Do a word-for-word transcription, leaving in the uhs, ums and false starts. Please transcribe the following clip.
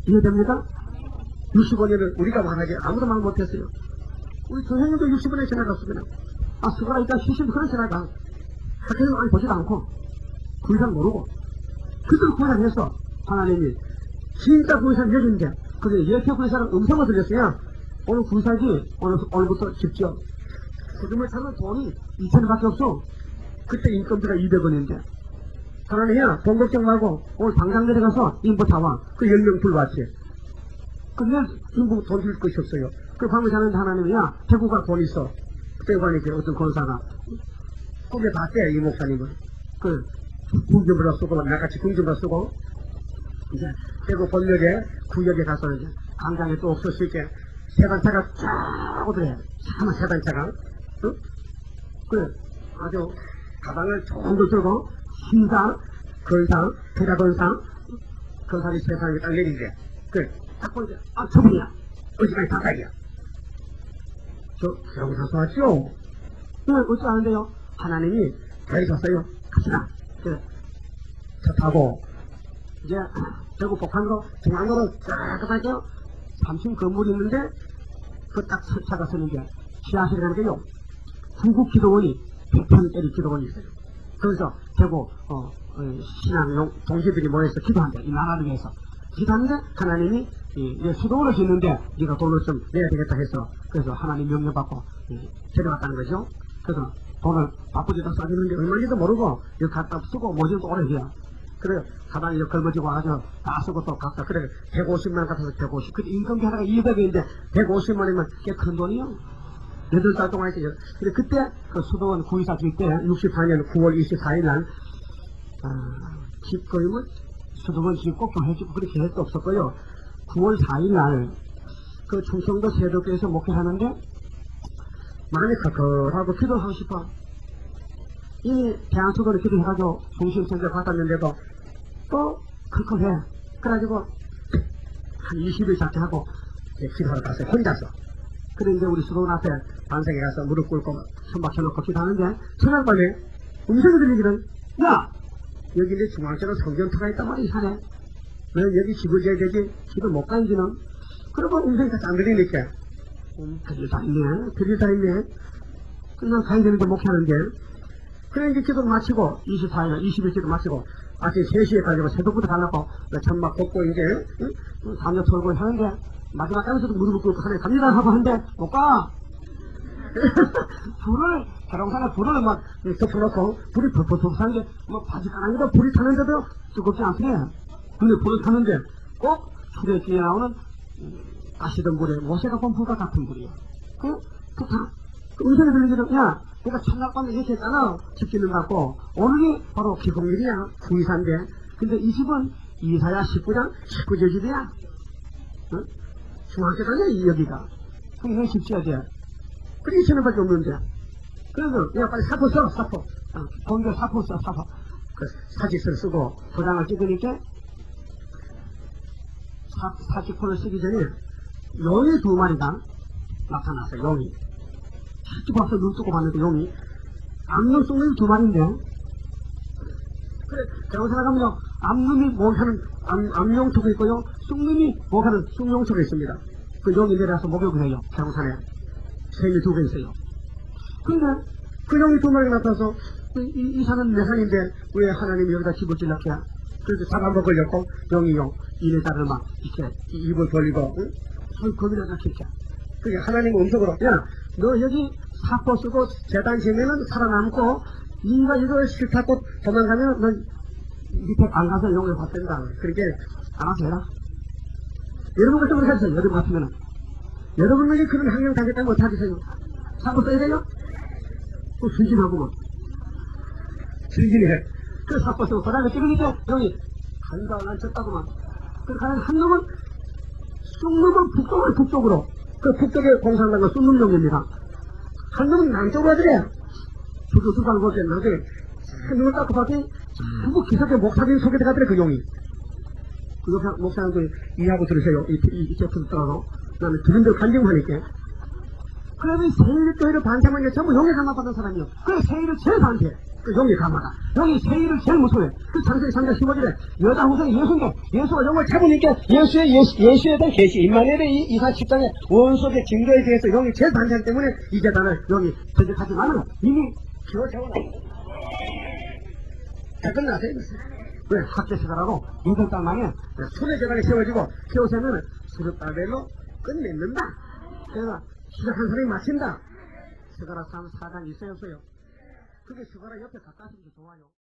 이해됩니까? 육십오 년을 우리가 말하기 아무도 말 못했어요. 우리 선생님도 육십오 년에 지나갔습니다. 아, 수고라 일단 칠십 그런 지나가. 학교는 많이 보지도 않고, 구이상 모르고. 그들 구이상했어. 하나님이. 진짜 구이상 해주는데, 그게 이렇게 구이상은 음성을 들렸어요. 오늘 구이상이, 오늘, 오늘부터 집지어. 그림을 사면 돈이 이천 원밖에 없어. 그때 인건비가 이백 원인데. 하나님이야, 돈 걱정 말고, 오늘 당장 내려가서 인부 사와. 그 열 명 불받지. 근데 인부 돈 줄 것이 없어요. 그 방을 자는데 하나님이야, 대구가 돈 있어. 대구관이지, 어떤 권사가. 꿈에 봤대, 이 목사님은. 그, 궁금으로 쓰고, 나같이 궁금으로 쓰고, 이제, 대구 본역에, 구역에 가서 이제, 광장에 또 없을 수 있게, 세단차가 쫙 오더래. 차마 세단차가. 응? 그, 아주, 가방을 좋은 걸 들고, 신상, 건상, 대가건상, 건상이 세상에 딱 내린대. 그, 딱 보니까, 아, 저분이야. 어지간히 다가이야. 저, 그러고 사서 왔죠? 네, 어찌 아는데요? 하나님이 가르쳤어요. 갑시다. 그, 차 타고, 이제, 대구 복한으로, 중앙으로 쫙 가볼게요. 삼 층 건물이 있는데, 그 딱 차가 서는데, 지하실이라는 게요. 중국 기도원이 백 평짜리 기도원이 있어요. 거기서 대구, 어, 어 신앙용 동지들이 모여서 기도한대. 이 나라를 위해서. 기도하는데, 하나님이, 이, 내 수도원을 짓는데, 네가 돈을 좀 내야 되겠다 해서, 그래서 하나님 명령받고, 이, 데려갔다는 거죠. 그래서 돈을 바쁘지도 싸주는데 얼마인지도 모르고, 이거 갖다 쓰고 모지도 오래 해요. 그래, 가방에 걸머지고 와서 다 쓰고 또 갖다, 그래, 백오십만 원 같아서 백오십. 그 임금비 하나가 이백 원인데, 백오십만 원이면 꽤 큰 돈이요. 여덟 달 동안 했어요. 근데 그때, 그 수도원 구이사 줄 때, 육십사 년 구월 이십사일 날, 아, 집거임을 수도원 집 꼭 좀 해주고, 그렇게 할 수 없었고요. 구월 사일 날, 그 충청도 세도교에서 목회하는데, 많이 커커하고 기도하고 싶어. 이미 대한수도를 기도해가지고 중심선교 받았는데도 또 커커해. 그래가지고 한 이십 일 잡게 하고 기도하러 갔어요. 혼자서. 그래 이제 우리 수도원 앞에 반석에 가서 무릎 꿇고 손 박혀놓고 기도하는데 저녁밤에 음성이 들리기는 야! 여기 이제 중앙처럼 성전터가 있단 말이야. 이산에. 왜 여기 집을 지어야 되지? 집을 못 가는지는. 그러고 음성이 다시 안 들리니까 음, 별일 다 있네. 별일 다 있네. 그냥 가야 되는데 목회하는데. 그래 이제 기도 마치고 이십사 일, 이십 일 기도 마치고 아침 세 시에 가지고 새벽부터 가려고 천막 걷고 이제 응? 담요 털고 하는데 마지막 땅에서도 무릎을 꿇고 하네 갑니다 하고 하는데 못 가. 불을 자동차에 불을 막 덮어놓고 불이 펄펄펄 타는데 뭐 바지가랑이도 불이 타는데도 뜨겁지 않게 근데 불을 타는데 꼭 술에 뒤에 나오는 가시던 불에 모세가 본 불과 같은 불이야. 그, 그, 다, 그 음성이 들리기는 야 내가 첫날밤에 이렇게 했잖아. 집 짓는다고. 오늘이 바로 기공일이야. 구이사인데. 근데 이 집은 이사야 십구 장 십구 절 집이야. 응? 중앙교도 아니야, 여기가. 그럼 이건 집 지어야 돼. 그래, 이천 원밖에 없는데. 그래서, 야, 빨리 사포 써, 사포. 어, 공개 사포 써, 사포. 그 사직서를 쓰고 도장을 찍으니까 사, 사직포를 쓰기 전에 용이 두 마리가 나타났어요, 용이. 쭉 와서 눈 뜨고 봤는데 용이 암놈 쑥놈이 두 마리인데 그래 잘못 생각하면 암놈이 목하는 암용초가 있고요 쑥놈이 목하는 쑥용초가 있습니다. 그 용이 내려와서 목욕을 해요. 자동산에 샘이 두 개 있어요. 근데 그 용이 두 마리가 나타나서 이, 이 산은 내 산인데 왜 하나님이 여기다 집을 질렀게 그래서 잡아먹을 려고 용이 용 이네 달을 막 이렇게 입을 벌리고 응? 손 겁이나 잡힐게 그게 하나님 음성으로 야 너 여기 사포 쓰고 재단 지으면은 살아남고 네가 이거 싫다고 도망가면 너 밑에 안 가서 용을 받든다. 그렇게 알아서 해라. 여러분 같은 걸 하세요. 여러분 같으면은 여러분에게 그런 환경 당했다면 못하겠어요. 사포 써야 돼요? 또 순진하구만. 순진해. 그 사포 쓰고 그다음에 찍으니까 용이 간다 난 쳤다구만. 그렇게 하는 한 놈은 쑥놈은 북쪽으로 북쪽으로 그 북쪽에 공사한다는 건 쑥놈용입니다. 한 놈은 남쪽으로 하더래. 저도 두방 보게 나중에 한 놈을 닦고 봤더니 전부 기석에 목사님 속에 들어가더래 그 용이. 그 목사님들 이해하고 들으세요. 이, 이, 이 제품 떠나서 나는 그분들 간증하니까. 그러면 세일교회를 반대하면 전부 용에 감화받은 사람이요. 그래 세일을 제일 반대. 그 용이 강하다. 용이 세일을 제일 무서워해. 그 창세기 삼 장 십오 절에 여자 후손 예수인데 예수가 용을 잡으니까 예수의 예수, 예수에 대한 계시 임마누엘의 이 이사 십 장의 원속의 증거에 대해서 용이 제일 반대하기 때문에 이 재단을 용이 전적하지 말라. 이미 기어 세워놨어. 다 끝났어요. 왜? 학대시가라고 인생 땅 만에 손의 재단이 세워지고 세워서면 수르바벨로 끝맺는다. 그래서 시작한 사람이 마친다. 스가랴 삼 장 사 장 있어요 없어요? 그게 스가랴 옆에 갖다 쓰는 게 좋아요.